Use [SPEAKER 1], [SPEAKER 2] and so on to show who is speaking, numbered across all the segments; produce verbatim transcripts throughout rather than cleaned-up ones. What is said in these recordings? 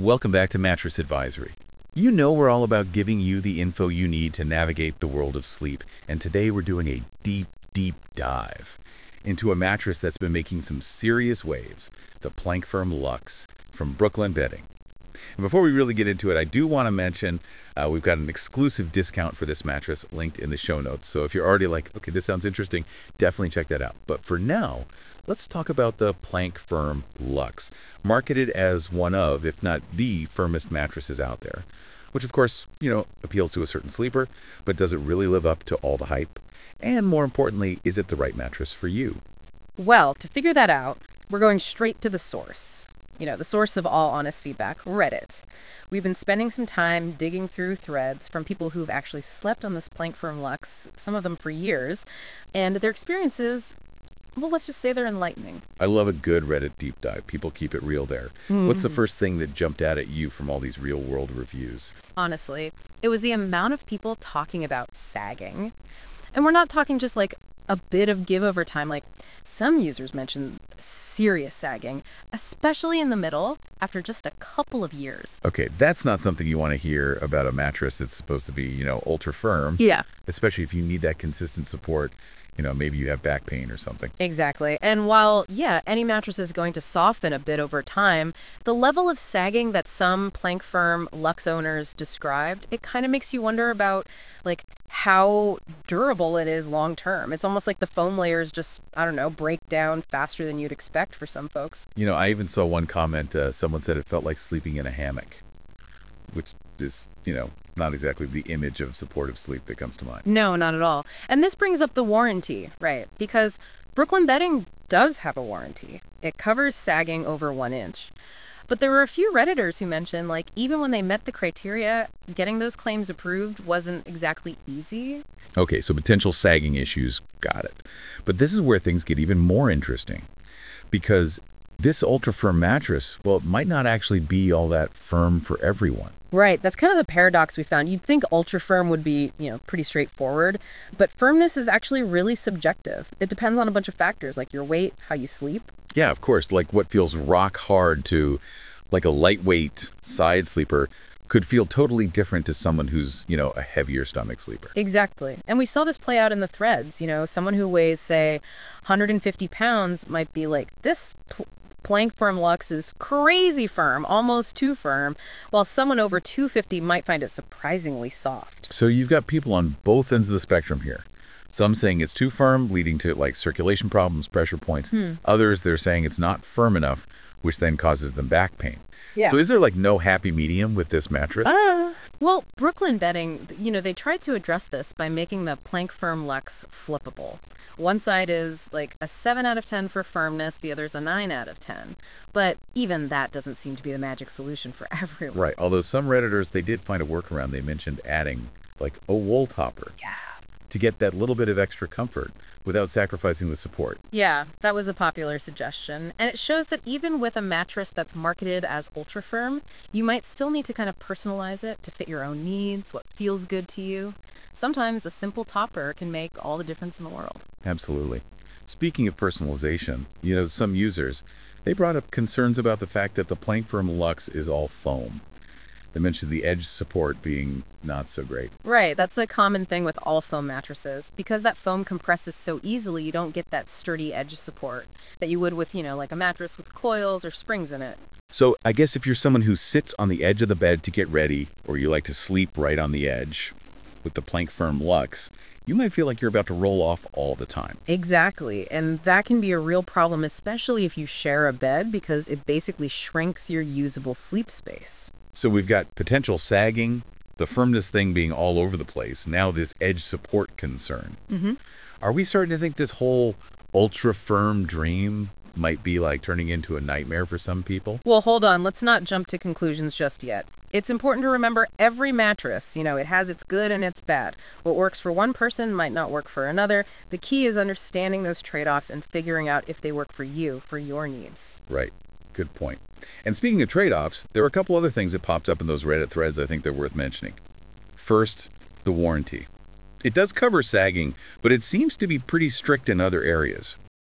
[SPEAKER 1] Welcome back to Mattress Advisory. You know we're all about giving you the info you need to navigate the world of sleep, and today we're doing a deep, deep dive into a mattress that's been making some serious waves, the Plank Firm Luxe from Brooklyn Bedding. And before we really get into it, I do want to mention uh, we've got an exclusive discount for this mattress linked in the show notes. So if you're already like, okay, this sounds interesting, definitely check that out. But for now, let's talk about the Plank Firm Luxe, marketed as one of, if not the firmest mattresses out there, which of course, you know, appeals to a certain sleeper, but does it really live up to all the hype? And more importantly, is it the right mattress for you?
[SPEAKER 2] Well, to figure that out, we're going straight to the source. You know, the source of all honest feedback, Reddit. We've been spending some time digging through threads from people who've actually slept on this Plank Firm Luxe, some of them for years, and their experiences, well, let's just say they're enlightening.
[SPEAKER 1] I love a good Reddit deep dive. People keep it real there. What's the
[SPEAKER 2] Mhm.
[SPEAKER 1] first thing that jumped out at you from all these real-world reviews?
[SPEAKER 2] Honestly, it was the amount of people talking about sagging. And we're not talking just like a bit of give over time. Like some users mentioned serious sagging, especially in the middle after just a couple of years.
[SPEAKER 1] Okay, that's not something you want to hear about a mattress that's supposed to be, you know, ultra firm,
[SPEAKER 2] Yeah,
[SPEAKER 1] especially if you need that consistent support. You know, maybe you have back pain or something.
[SPEAKER 2] exactly. And while, yeah, any mattress is going to soften a bit over time, the level of sagging that some Plank Firm Luxe owners described, it kind of makes you wonder about, like, how durable it is long term. It's almost like the foam layers just, I don't know, break down faster than you'd expect for some folks.
[SPEAKER 1] You know, I even saw one comment, uh, someone said it felt like sleeping in a hammock, which is, you know, not exactly the image of supportive sleep that comes to mind.
[SPEAKER 2] No, not at all. And this brings up the warranty, right? Because Brooklyn Bedding does have a warranty. It covers sagging over one inch. But there were a few Redditors who mentioned, like, even when they met the criteria, getting those claims approved wasn't exactly easy.
[SPEAKER 1] Okay, so potential sagging issues, got it. But this is where things get even more interesting because this ultra firm mattress, well, it might not actually be all that firm for everyone.
[SPEAKER 2] Right, that's kind of the paradox we found. You'd think ultra firm would be, you know, pretty straightforward, but firmness is actually really subjective. It depends on a bunch of factors like your weight, how you sleep.
[SPEAKER 1] Yeah, of course, like what feels rock hard to like a lightweight side sleeper could feel totally different to someone who's, you know, a heavier stomach sleeper.
[SPEAKER 2] Exactly. And we saw this play out in the threads. You know, someone who weighs, say, one hundred fifty pounds might be like, this pl- Plank Firm Luxe is crazy firm, almost too firm, while someone over two fifty might find it surprisingly soft.
[SPEAKER 1] So you've got people on both ends of the spectrum here. Some saying it's too firm, leading to like circulation problems, pressure points.
[SPEAKER 2] Hmm.
[SPEAKER 1] Others, they're saying it's not firm enough, which then causes them back pain.
[SPEAKER 2] Yeah.
[SPEAKER 1] So is there like no happy medium with this mattress?
[SPEAKER 2] Ah. Well, Brooklyn Bedding, you know, they tried to address this by making the Plank Firm Luxe flippable. One side is like a seven out of ten for firmness, the other's a nine out of ten. But even that doesn't seem to be the magic solution for everyone.
[SPEAKER 1] Right. Although some Redditors, they did find a workaround. They mentioned adding like a wool topper
[SPEAKER 2] Yeah.
[SPEAKER 1] to get that little bit of extra comfort without sacrificing the support.
[SPEAKER 2] Yeah, that was a popular suggestion. And it shows that even with a mattress that's marketed as ultra firm, you might still need to kind of personalize it to fit your own needs, what feels good to you. Sometimes a simple topper can make all the difference in the world.
[SPEAKER 1] Absolutely. Speaking of personalization, you know, some users, they brought up concerns about the fact that the Plank Firm Luxe is all foam. They mentioned the edge support being not so great.
[SPEAKER 2] Right, that's a common thing with all foam mattresses. Because that foam compresses so easily, you don't get that sturdy edge support that you would with, you know, like a mattress with coils or springs in it.
[SPEAKER 1] So I guess if you're someone who sits on the edge of the bed to get ready, or you like to sleep right on the edge with the Plank Firm Luxe, you might feel like you're about to roll off all the time.
[SPEAKER 2] Exactly. And that can be a real problem, especially if you share a bed, because it basically shrinks your usable sleep space.
[SPEAKER 1] So we've got potential sagging, the firmness thing being all over the place, now this edge support concern.
[SPEAKER 2] Hmm.
[SPEAKER 1] Are we starting to think this whole ultra firm dream might be like turning into a nightmare for some people?
[SPEAKER 2] Well, hold on. Let's not jump to conclusions just yet. It's important to remember every mattress, you know, it has its good and its bad. What works for one person might not work for another. The key is understanding those trade-offs and figuring out if they work for you, for your needs.
[SPEAKER 1] Right. Good point. And speaking of trade-offs, there are a couple other things that popped up in those Reddit threads I think they're worth mentioning. First, the warranty. It does cover sagging, but it seems to be pretty strict in other areas.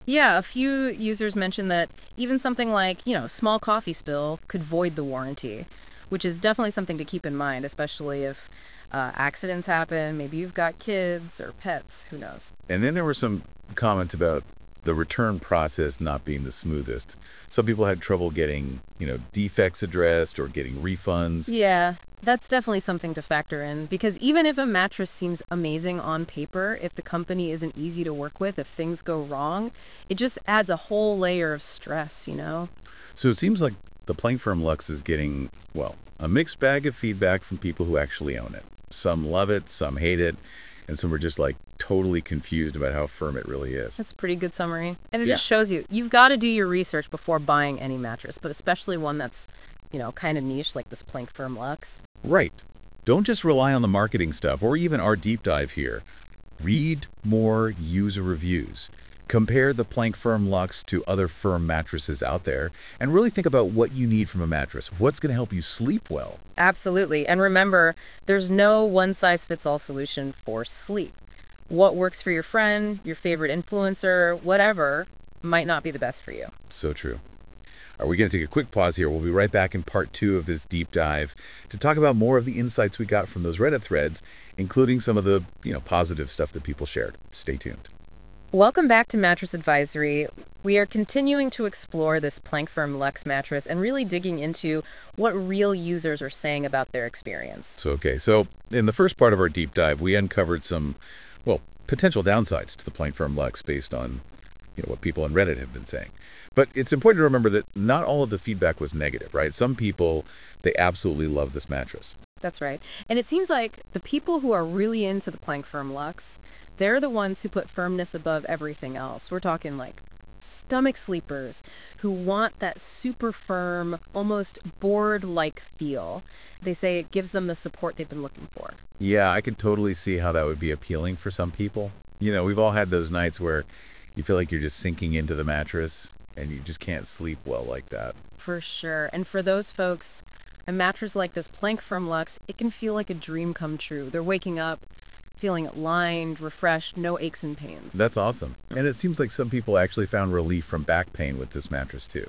[SPEAKER 2] Yeah, a few users mentioned that even something like, you know, small coffee spill could void the warranty, which is definitely something to keep in mind, especially if uh, accidents happen. Maybe you've got kids or pets, who knows?
[SPEAKER 1] And then there were some comments about the return process not being the smoothest. Some people had trouble getting, you know, defects addressed or getting refunds.
[SPEAKER 2] Yeah, that's definitely something to factor in because even if a mattress seems amazing on paper, if the company isn't easy to work with, if things go wrong, it just adds a whole layer of stress, you know?
[SPEAKER 1] So it seems like the Plank Firm Lux is getting, well, a mixed bag of feedback from people who actually own it. Some love it, some hate it, and some are just like totally confused about how firm it really is.
[SPEAKER 2] That's a pretty good summary. And it
[SPEAKER 1] Yeah.
[SPEAKER 2] just shows you, you've got to do your research before buying any mattress, but especially one that's, you know, kind of niche like this Plank Firm Lux.
[SPEAKER 1] Right. Don't just rely on the marketing stuff or even our deep dive here. Read more user reviews. Compare the Plank Firm Lux to other firm mattresses out there and really think about what you need from a mattress. What's going to help you sleep well?
[SPEAKER 2] Absolutely. And remember, there's no one size fits all solution for sleep. What works for your friend, your favorite influencer, whatever, might not be the best for you.
[SPEAKER 1] So true. Are we going to take a quick pause here? We'll be right back in part two of this deep dive to talk about more of the insights we got from those Reddit threads, including some of the, you know, positive stuff that people shared. Stay tuned.
[SPEAKER 2] Welcome back to Mattress Advisory. We are continuing to explore this Plank Firm Lux mattress and really digging into what real users are saying about their experience.
[SPEAKER 1] So, okay, so in the first part of our deep dive, we uncovered some, well, potential downsides to the Plank Firm Lux based on, you know, what people on Reddit have been saying. But it's important to remember that not all of the feedback was negative, right? Some people, they absolutely love this mattress.
[SPEAKER 2] That's right. And it seems like the people who are really into the Plank Firm Lux, they're the ones who put firmness above everything else. We're talking like stomach sleepers who want that super firm, almost board-like feel. They say it gives them the support they've been looking for.
[SPEAKER 1] Yeah, I could totally see how that would be appealing for some people. You know, we've all had those nights where you feel like you're just sinking into the mattress and you just can't sleep well like that.
[SPEAKER 2] For sure. And for those folks, a mattress like this Plank Firm Lux, it can feel like a dream come true. They're waking up feeling lined, refreshed, no aches and pains.
[SPEAKER 1] That's awesome. And it seems like some people actually found relief from back pain with this mattress too.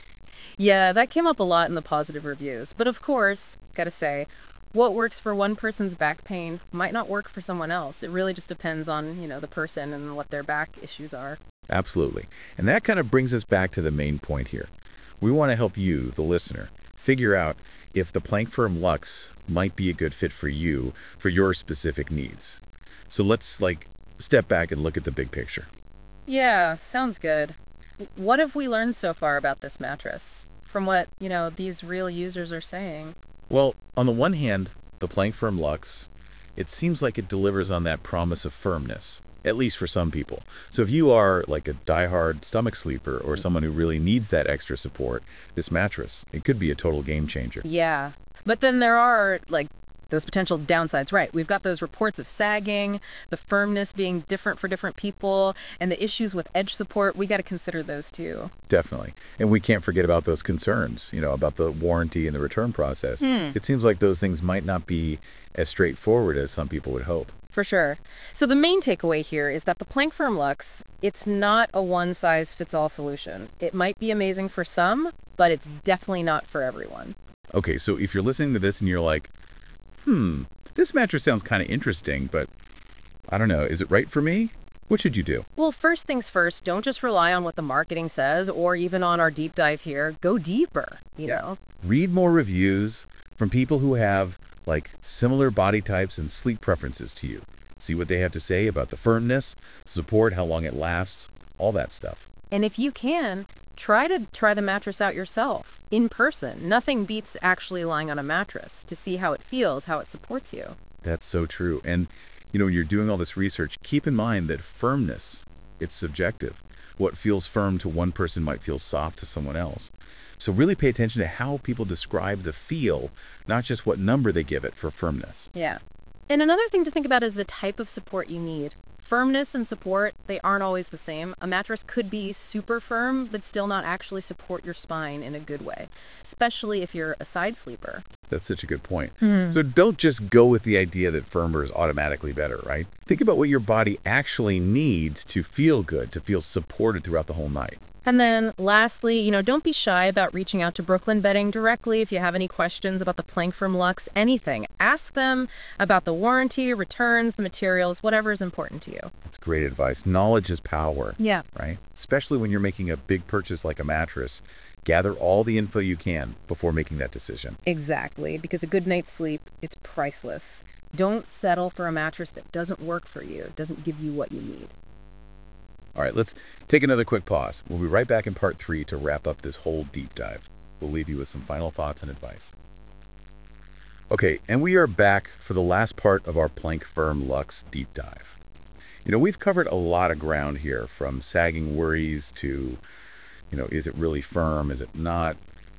[SPEAKER 2] Yeah, that came up a lot in the positive reviews. But of course, gotta say, what works for one person's back pain might not work for someone else. It really just depends on, you know, the person and what their back issues are.
[SPEAKER 1] Absolutely. And that kind of brings us back to the main point here. We want to help you, the listener, figure out if the Plank Firm Lux might be a good fit for you, for your specific needs. So let's like step back and look at the big picture.
[SPEAKER 2] Yeah, sounds good. What have we learned so far about this mattress? From what, you know, these real users are saying.
[SPEAKER 1] Well, on the one hand, the Plank Firm Lux, it seems like it delivers on that promise of firmness, at least for some people. So if you are like a diehard stomach sleeper or someone who really needs that extra support, this mattress, it could be a total game changer.
[SPEAKER 2] Yeah. But then there are, like, those potential downsides, right? We've got those reports of sagging, the firmness being different for different people, and the issues with edge support. We got to consider those too.
[SPEAKER 1] Definitely. And we can't forget about those concerns, you know, about the warranty and the return process.
[SPEAKER 2] Hmm.
[SPEAKER 1] It seems like those things might not be as straightforward as some people would hope.
[SPEAKER 2] For sure. So the main takeaway here is that the Plank Firm Lux, it's not a one-size-fits-all solution. It might be amazing for some, but it's definitely not for everyone.
[SPEAKER 1] Okay, so if you're listening to this and you're like, hmm, this mattress sounds kind of interesting, but I don't know, is it right for me? What should you do?
[SPEAKER 2] Well, first things first, don't just rely on what the marketing says or even on our deep dive here. Go deeper, you
[SPEAKER 1] Yeah.
[SPEAKER 2] know?
[SPEAKER 1] Read more reviews from people who have like similar body types and sleep preferences to you. See what they have to say about the firmness, support, how long it lasts, all that stuff.
[SPEAKER 2] And if you can, try to try the mattress out yourself, in person. Nothing beats actually lying on a mattress to see how it feels, how it supports you.
[SPEAKER 1] That's so true. And, you know, when you're doing all this research, keep in mind that firmness, it's subjective. What feels firm to one person might feel soft to someone else. So really pay attention to how people describe the feel, not just what number they give it for firmness.
[SPEAKER 2] Yeah. And another thing to think about is the type of support you need. Firmness and support, they aren't always the same. A mattress could be super firm, but still not actually support your spine in a good way, especially if you're a side sleeper.
[SPEAKER 1] That's such a good point. So don't just go with the idea that firmer is automatically better, right? Think about what your body actually needs to feel good, to feel supported throughout the whole night.
[SPEAKER 2] And then lastly, you know, don't be shy about reaching out to Brooklyn Bedding directly if you have any questions about the Plank Firm Luxe, anything. Ask them about the warranty, returns, the materials, whatever is important to you.
[SPEAKER 1] That's great advice. Knowledge is power,
[SPEAKER 2] Yeah.
[SPEAKER 1] right? Especially when you're making a big purchase like a mattress. Gather all the info you can before making that decision.
[SPEAKER 2] Exactly, because a good night's sleep, it's priceless. Don't settle for a mattress that doesn't work for you, doesn't give you what you need.
[SPEAKER 1] All right, let's take another quick pause. We'll be right back in part three to wrap up this whole deep dive. We'll leave you with some final thoughts and advice. Okay, and we are back for the last part of our Plank Firm Luxe deep dive. You know, we've covered a lot of ground here, from sagging worries to, you know, is it really firm? Is it not?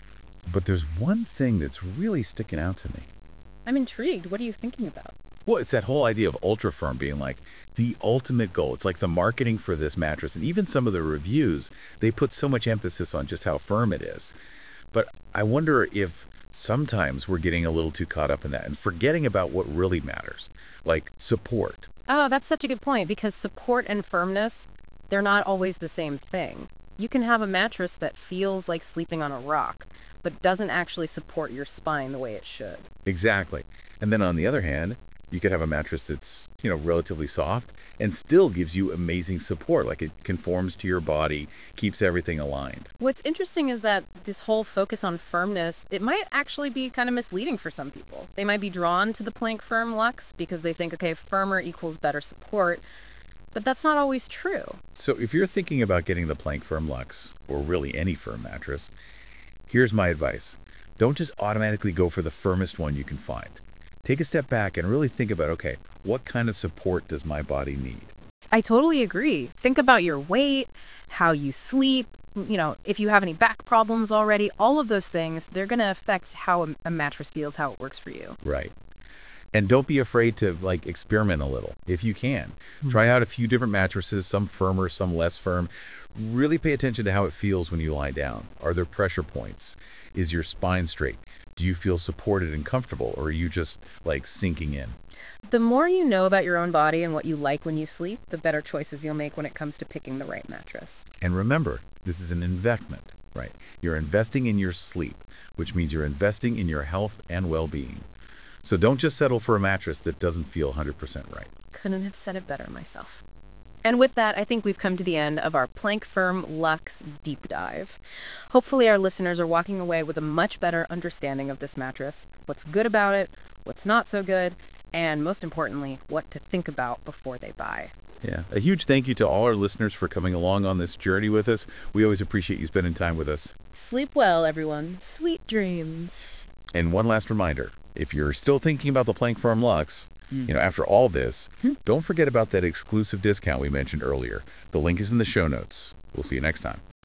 [SPEAKER 1] But there's one thing that's really sticking out to me.
[SPEAKER 2] I'm intrigued. What are you thinking about?
[SPEAKER 1] Well, it's that whole idea of ultra firm being like the ultimate goal. It's like the marketing for this mattress, and even some of the reviews, they put so much emphasis on just how firm it is. But I wonder if sometimes we're getting a little too caught up in that and forgetting about what really matters, like support.
[SPEAKER 2] Oh, that's such a good point, because support and firmness, they're not always the same thing. You can have a mattress that feels like sleeping on a rock, but doesn't actually support your spine the way it should.
[SPEAKER 1] Exactly. And then on the other hand, you could have a mattress that's, you know, relatively soft and still gives you amazing support. Like it conforms to your body, keeps everything aligned.
[SPEAKER 2] What's interesting is that this whole focus on firmness, it might actually be kind of misleading for some people. They might be drawn to the Plank Firm Luxe because they think, okay, firmer equals better support, but that's not always true.
[SPEAKER 1] So if you're thinking about getting the Plank Firm Luxe, or really any firm mattress, here's my advice. Don't just automatically go for the firmest one you can find. Take a step back and really think about, okay, what kind of support does my body need?
[SPEAKER 2] I totally agree. Think about your weight, how you sleep, you know, if you have any back problems already, all of those things, they're going to affect how a, a mattress feels, how it works for you.
[SPEAKER 1] Right. And don't be afraid to like experiment a little if you can. Try out a few different mattresses, some firmer, some less firm. Really pay attention to how it feels when you lie down. Are there pressure points? Is your spine straight? Do you feel supported and comfortable, or are you just like sinking in?
[SPEAKER 2] The more you know about your own body and what you like when you sleep, the better choices you'll make when it comes to picking the right mattress.
[SPEAKER 1] And remember, this is an investment, right? You're investing in your sleep, which means you're investing in your health and well-being. So don't just settle for a mattress that doesn't feel one hundred percent right.
[SPEAKER 2] Couldn't have said it better myself. And with that, I think we've come to the end of our Plank Firm Luxe deep dive. Hopefully, our listeners are walking away with a much better understanding of this mattress, what's good about it, what's not so good, and most importantly, what to think about before they buy.
[SPEAKER 1] Yeah. A huge thank you to all our listeners for coming along on this journey with us. We always appreciate you spending time with us.
[SPEAKER 2] Sleep well, everyone. Sweet dreams.
[SPEAKER 1] And one last reminder, if you're still thinking about the Plank Firm Luxe, you know, after all this, don't forget about that exclusive discount we mentioned earlier. The link is in the show notes. We'll see you next time.